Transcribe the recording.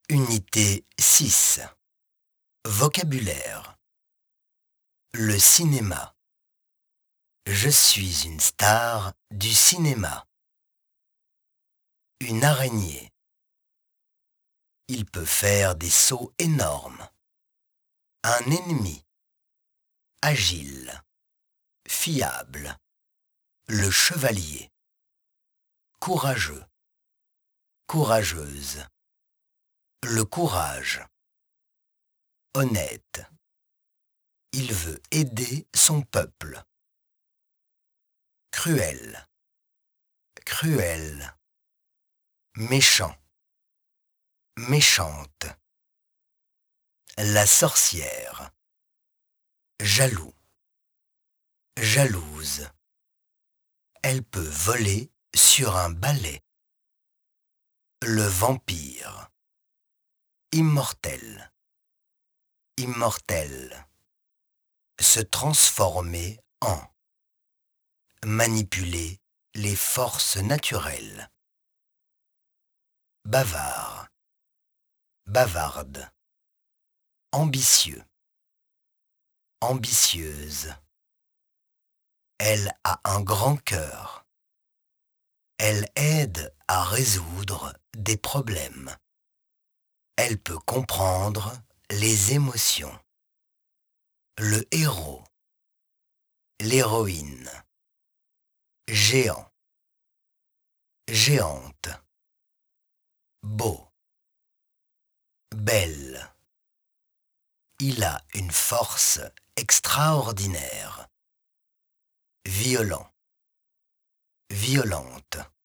Unité 6. Vocabulaire. Le cinéma. Je suis une star du cinéma. Une araignée. Il peut faire des sauts énormes. Un ennemi. Agile. Fiable. Le chevalier. Courageux. Courageuse. Le courage. Honnête. Il veut aider son peuple. Cruel. Cruel. Méchant. Méchante. La sorcière. Jaloux. Jalouse. Elle peut voler sur un balai. Le vampire. Immortel. Immortel. Se transformer en. Manipuler les forces naturelles. Bavard. Bavarde. Ambitieux. Ambitieuse. Elle a un grand cœur. Elle aide à résoudre des problèmes. Elle peut comprendre les émotions. Le héros. L'héroïne. Géant. Géante. Beau. Belle. Il a une force extraordinaire. Violent. Violente.